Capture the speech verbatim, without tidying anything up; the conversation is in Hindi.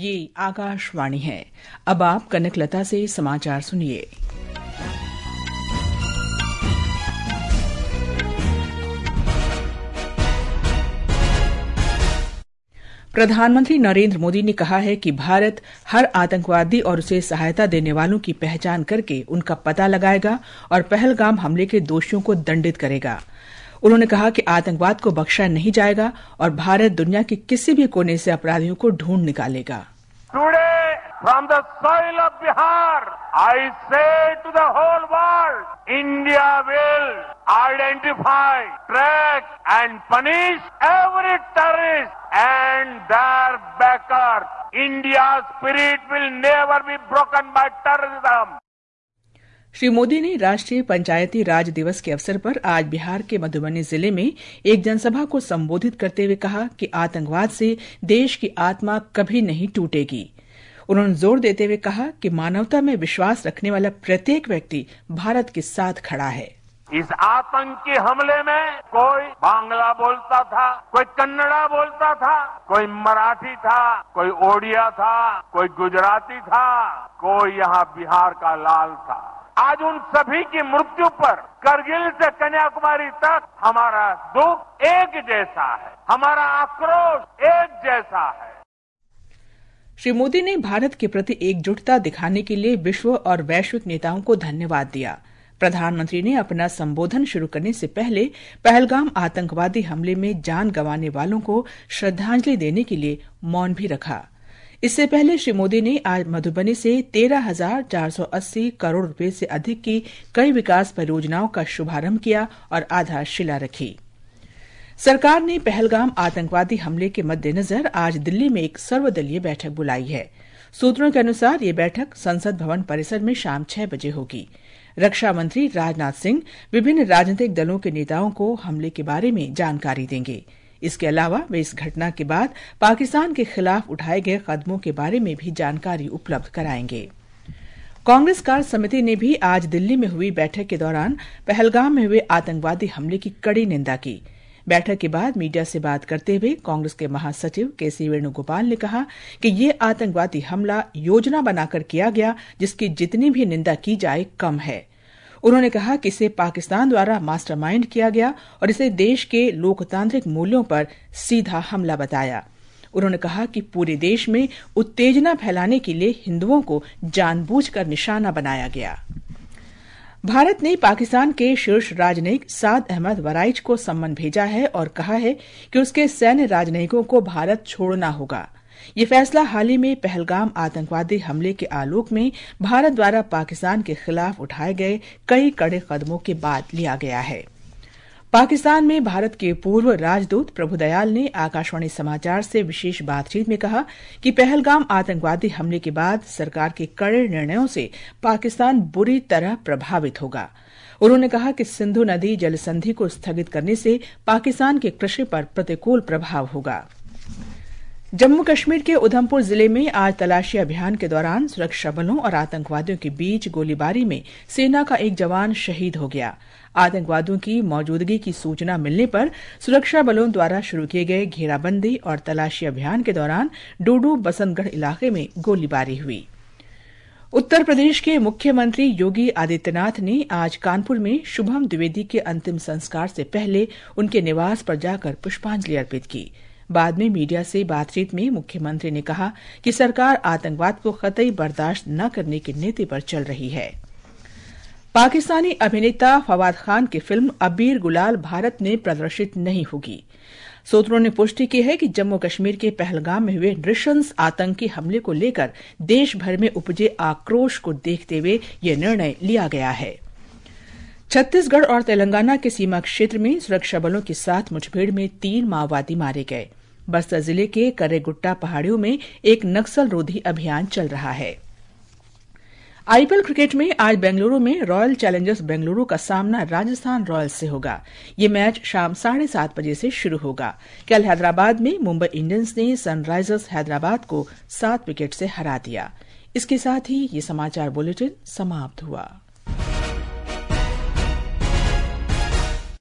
ये आकाशवाणी है। अब आप कनकलता से समाचार सुनिए। प्रधानमंत्री नरेंद्र मोदी ने कहा है कि भारत हर आतंकवादी और उसे सहायता देने वालों की पहचान करके उनका पता लगाएगा और पहलगाम हमले के दोषियों को दंडित करेगा। उन्होंने कहा कि आतंकवाद को बख्शा नहीं जाएगा और भारत दुनिया के किसी भी कोने से अपराधियों को ढूंढ निकालेगा। Today, from the soil of Bihar, I say to the whole world, India will identify, track and punish every terrorist and their backers. India's spirit will never be broken by terrorism. Shri Modi ने राष्ट्रीय पंचायती राज दिवस के अवसर पर आज बिहार के मधुबनी जिले में एक जनसभा को संबोधित करते हुए कहा कि आतंकवाद से देश की आत्मा कभी नहीं टूटेगी। उन्होंने जोर देते हुए कहा कि मानवता में विश्वास रखने वाला प्रत्येक व्यक्ति भारत के साथ खड़ा है। इस आतंकी हमले में कोई बांग्ला बोलता था, कोई कन्नड़ा बोलता था, कोई मराठी था, कोई ओडिया था, कोई गुजराती था, कोई यहाँ बिहार का लाल था। आज उन सभी की मृत्यु पर करगिल से कन्याकुमारी तक हमारा दुख एक जैसा है, हमारा आक्रोश एक जैसा है। श्री मोदी ने भारत के प्रति एकजुटता दिखाने के लिए विश्व और वैश्विक नेताओं को धन्यवाद दिया। प्रधानमंत्री ने अपना संबोधन शुरू करने से पहले पहलगाम आतंकवादी हमले में जान गंवाने वालों को श्रद्धांजलि देने के लिए मौन भी रखा। इससे पहले श्री मोदी ने आज मधुबनी से तेरह हजार चार सौ अस्सी करोड़ रुपए से अधिक की कई विकास परियोजनाओं का शुभारंभ किया और आधारशिला रखी। सरकार ने पहलगाम आतंकवादी हमले के मद्देनजर आज दिल्ली में एक सर्वदलीय बैठक बुलाई है। सूत्रों के अनुसार ये बैठक संसद भवन परिसर में शाम छह बजे होगी। रक्षा मंत्री राजनाथ सिंह विभिन्न राजनीतिक दलों के नेताओं को हमले के बारे में जानकारी देंगे। इसके अलावा वे इस घटना के बाद पाकिस्तान के खिलाफ उठाए गए कदमों के बारे में भी जानकारी उपलब्ध कराएंगे। कांग्रेस कार्य समिति ने भी आज दिल्ली में हुई बैठक के दौरान पहलगाम में हुए आतंकवादी हमले की कड़ी निंदा की। बैठक के बाद मीडिया से बात करते हुए कांग्रेस के महासचिव के सी वेणुगोपाल ने कहा कि ये आतंकवादी हमला योजना बनाकर किया गया, जिसकी जितनी भी निंदा की जाए कम है। उन्होंने कहा कि इसे पाकिस्तान द्वारा मास्टरमाइंड किया गया और इसे देश के लोकतांत्रिक मूल्यों पर सीधा हमला बताया। उन्होंने कहा कि पूरे देश में उत्तेजना फैलाने के लिए हिंदुओं को जानबूझकर निशाना बनाया गया। भारत ने पाकिस्तान के शीर्ष राजनयिक साद अहमद वराइच को सम्मन भेजा है और कहा है कि उसके सैन्य राजनयिकों को भारत छोड़ना होगा। ये फैसला हाल ही में पहलगाम आतंकवादी हमले के आलोक में भारत द्वारा पाकिस्तान के खिलाफ उठाए गए कई कड़े कदमों के बाद लिया गया है। पाकिस्तान में भारत के पूर्व राजदूत प्रभुदयाल ने आकाशवाणी समाचार से विशेष बातचीत में कहा कि पहलगाम आतंकवादी हमले के बाद सरकार के कड़े निर्णयों से पाकिस्तान बुरी तरह प्रभावित होगा। उन्होंने कहा कि सिंधु नदी जल संधि को स्थगित करने से पाकिस्तान के कृषि पर प्रतिकूल प्रभाव होगा। जम्मू कश्मीर के उधमपुर जिले में आज तलाशी अभियान के दौरान सुरक्षा बलों और आतंकवादियों के बीच गोलीबारी में सेना का एक जवान शहीद हो गया। आतंकवादियों की मौजूदगी की सूचना मिलने पर सुरक्षा बलों द्वारा शुरू किए गए घेराबंदी और तलाशी अभियान के दौरान डूडू बसंतगढ़ इलाके में गोलीबारी हुई। उत्तर प्रदेश के मुख्यमंत्री योगी आदित्यनाथ ने आज कानपुर में शुभम द्विवेदी के अंतिम संस्कार से पहले उनके निवास पर जाकर पुष्पांजलि अर्पित की। बाद में मीडिया से बातचीत में मुख्यमंत्री ने कहा कि सरकार आतंकवाद को कतई बर्दाश्त न करने की नीति पर चल रही है। पाकिस्तानी अभिनेता फवाद खान की फिल्म अबीर गुलाल भारत में प्रदर्शित नहीं होगी। सूत्रों ने पुष्टि की है कि जम्मू कश्मीर के पहलगाम में हुए नृशंस आतंकी हमले को लेकर देश भर में उपजे आक्रोश को देखते हुए यह निर्णय लिया गया है। छत्तीसगढ़ और तेलंगाना के सीमा क्षेत्र में सुरक्षा बलों के साथ मुठभेड़ में तीन माओवादी मारे गए। बस्तर जिले के करेगुट्टा पहाड़ियों में एक नक्सल रोधी अभियान चल रहा है। आईपीएल क्रिकेट में आज बेंगलुरु में रॉयल चैलेंजर्स बेंगलुरु का सामना राजस्थान रॉयल्स से होगा। ये मैच शाम साढ़े सात बजे से शुरू होगा। कल हैदराबाद में मुंबई इंडियंस ने सनराइजर्स हैदराबाद को सात विकेट से हरा दिया। इसके साथ ही ये समाचार बुलेटिन समाप्त हुआ।